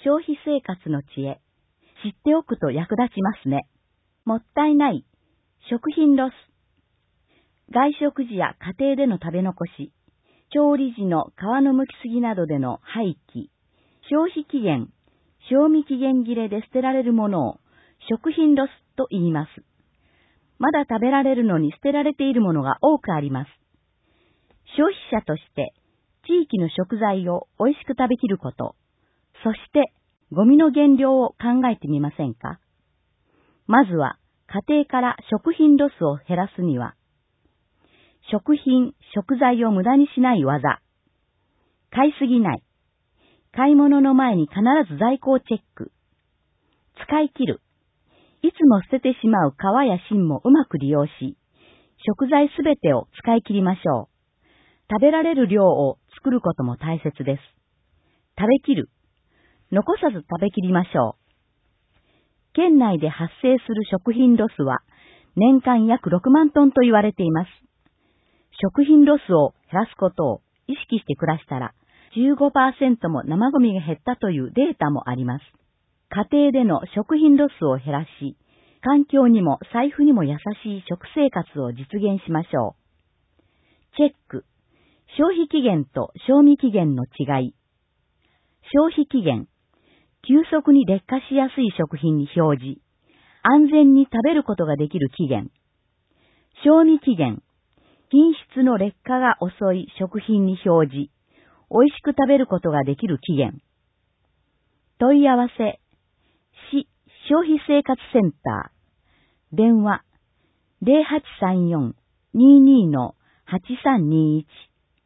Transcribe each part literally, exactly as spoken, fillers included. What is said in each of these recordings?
消費生活の知恵。知っておくと役立ちますね。もったいない。食品ロス。外食時や家庭での食べ残し、調理時の皮の剥きすぎなどでの廃棄、消費期限、賞味期限切れで捨てられるものを食品ロスと言います。まだ食べられるのに捨てられているものが多くあります。消費者として地域の食材を美味しく食べきること、そしてゴミの減量を考えてみませんか？まずは家庭から食品ロスを減らすには、食品、食材を無駄にしない技。買いすぎない。買い物の前に必ず在庫をチェック。使い切る。いつも捨ててしまう皮や芯もうまく利用し、食材すべてを使い切りましょう。食べられる量を作ることも大切です。食べきる。残さず食べきりましょう。県内で発生する食品ロスは年間約ろくまんトンと言われています。食品ロスを減らすことを意識して暮らしたら じゅうごパーセント も生ゴミが減ったというデータもあります。家庭での食品ロスを減らし、環境にも財布にも優しい食生活を実現しましょう。チェック。消費期限と賞味期限の違い。消費期限。急速に劣化しやすい食品に表示。安全に食べることができる期限。賞味期限。品質の劣化が遅い食品に表示。美味しく食べることができる期限。問い合わせ。市消費生活センター。電話。ゼロはちさんよん にーにー はちさんにーいち。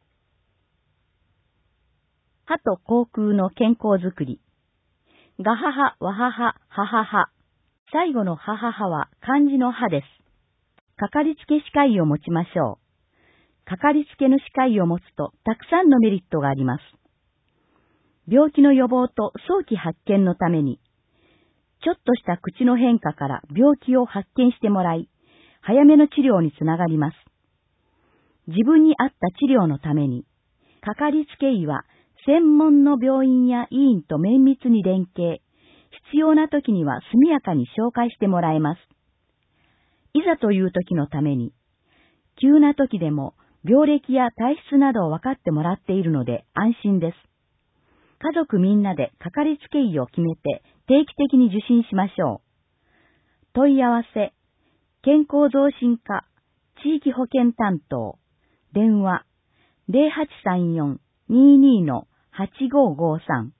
歯と口腔の健康づくり。ガハハ、ワハハ、ハハハ。最後のハハハは漢字の歯です。かかりつけ歯科医を持ちましょう。かかりつけの歯科医を持つとたくさんのメリットがあります。病気の予防と早期発見のために、ちょっとした口の変化から病気を発見してもらい、早めの治療につながります。自分に合った治療のために、かかりつけ医は専門の病院や医院と綿密に連携、必要な時には速やかに紹介してもらえます。いざという時のために、急な時でも病歴や体質などを分かってもらっているので安心です。家族みんなでかかりつけ医を決めて定期的に受診しましょう。問い合わせ、健康増進課、地域保健担当、電話、ゼロはちさんよん にーにー はちごーごーさん。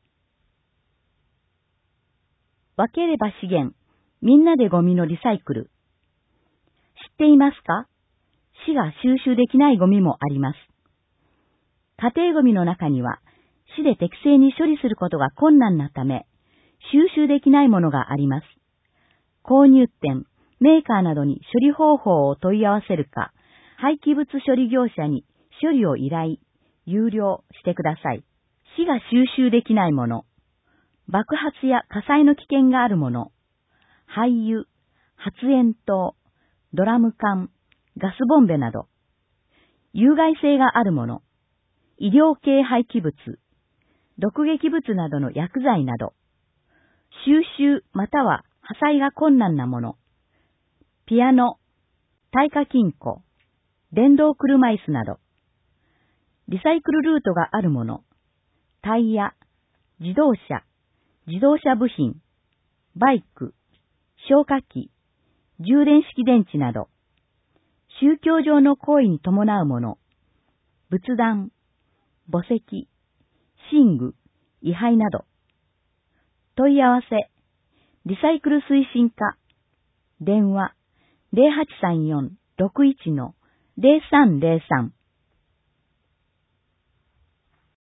分ければ資源、みんなでゴミのリサイクル。知っていますか？市が収集できないゴミもあります。家庭ゴミの中には、市で適正に処理することが困難なため、収集できないものがあります。購入店、メーカーなどに処理方法を問い合わせるか、廃棄物処理業者に処理を依頼、有料してください。市が収集できないもの、爆発や火災の危険があるもの、廃油、発煙筒、ドラム缶、ガスボンベなど、有害性があるもの、医療系廃棄物、毒劇物などの薬剤など、収集または破砕が困難なもの、ピアノ、耐火金庫、電動車椅子など、リサイクルルートがあるもの、タイヤ、自動車、自動車部品、バイク、消火器、充電式電池など、宗教上の行為に伴うもの、仏壇、墓石、寝具、位牌など。問い合わせ、リサイクル推進課、電話、ゼロはちさんよん ろくいち ゼロさんゼロさん。